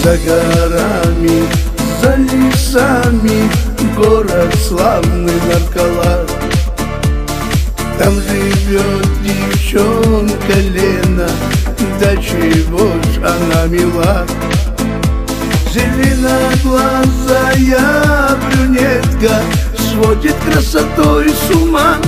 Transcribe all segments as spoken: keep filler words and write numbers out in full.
За горами, за лесами город славный Наркала. Там живет девчонка Лена, да чего ж она мила. Зеленоглазая брюнетка сводит красотой с ума.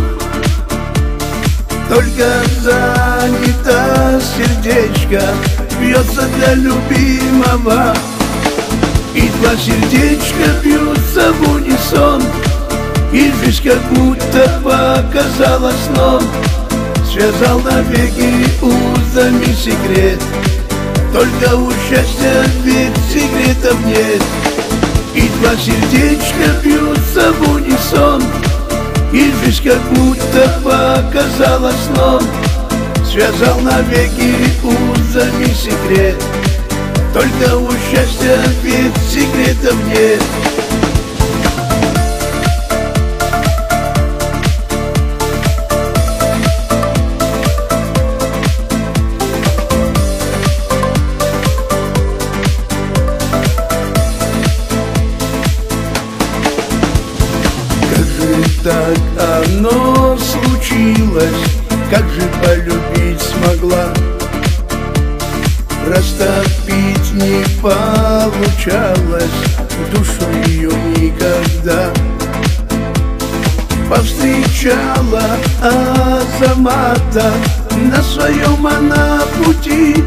Только занято сердечко, бьется для любимого. И два сердечка бьются в унисон, и жизнь как будто показалась сном. Связал навеки узами секрет, только у счастья ведь секретов нет. И два сердечка бьются в унисон, и жизнь как будто показалась сном. Связал навеки узами секрет, только у счастья ведь секретов нет. Так оно случилось, как же полюбить смогла. Растопить не получалось душу ее никогда. Повстречала Азамата на своем она пути.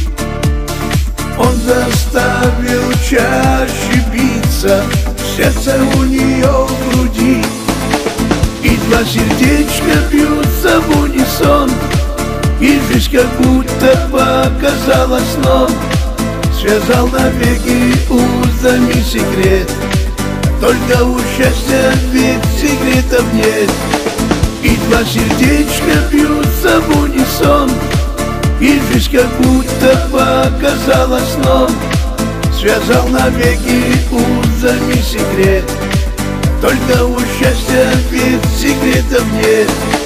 Он заставил чаще биться сердце у нее в груди. И два сердечка бьются в унисон, и жизнь как будто показалась сном. Связал навеки узами секрет, только у счастья ведь секретов нет. И два сердечка бьются в унисон, и жизнь как будто показалась сном. Связал навеки узами секрет, только у счастья ведь секретов нет.